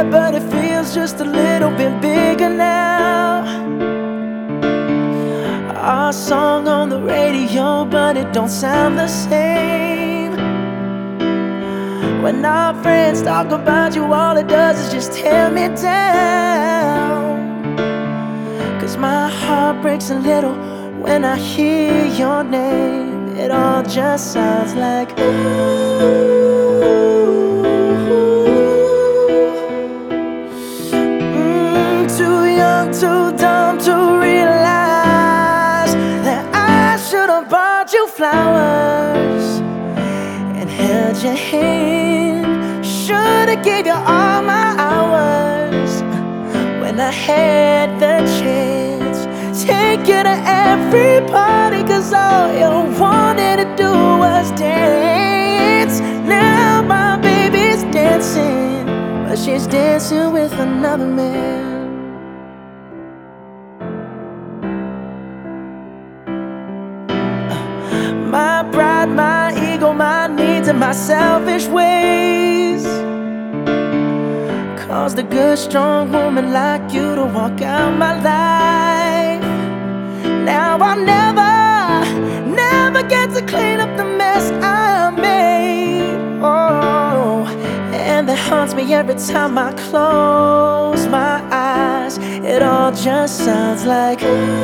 there, but it feels just a little bit bigger now. Our song on the radio, but it don't sound the same. When our friends talk about you, all it does is just tear me down. 'Cause my heart breaks a little when I hear your name. It all just sounds like too young, too dumb to realize that I should have bought you flowers and held your hand. Should've gave you all my hours when I had the chance. Take you to every party, 'cause all you wanted to do was dance. Now my baby's dancing, but she's dancing with another man. My pride, my ego, my needs, and my selfish ways caused a good, strong woman like you to walk out my life. Now I'll never get to clean up the mess I made. Oh, and that haunts me every time I close my eyes. It all just sounds like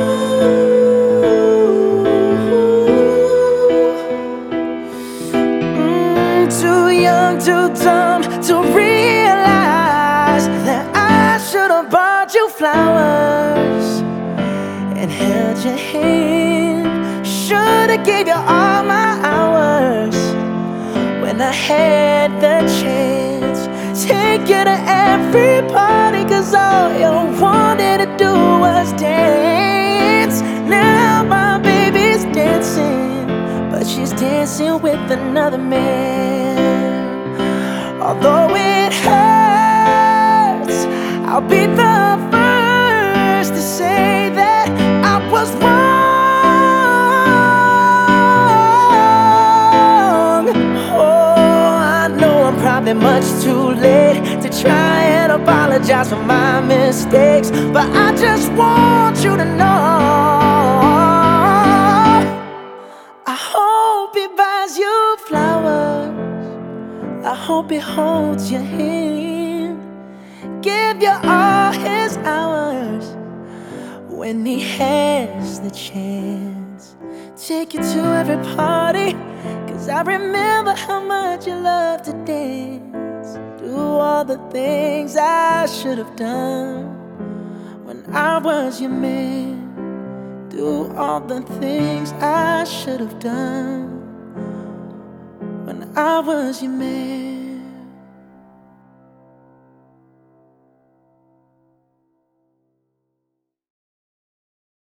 too young, too dumb to realize that I should have bought you flowers and held your hand. Should've gave you all my hours when I had the chance. Take you to every party, 'cause all you wanted to do was dance. Now my baby's dancing, but she's dancing with another man. Although it hurts, I'll be the first to say that I was wrong. Oh, I know I'm probably much too late to try and apologize for my mistakes, but I just want you to know I hope he buys you flowers. I hope he holds your hand, give you all his hours when he has the chance. Take you to every party, 'cause I remember how much you loved to dance. Do all the things I should have done when I was your man. Do all the things I should have done when I was your man.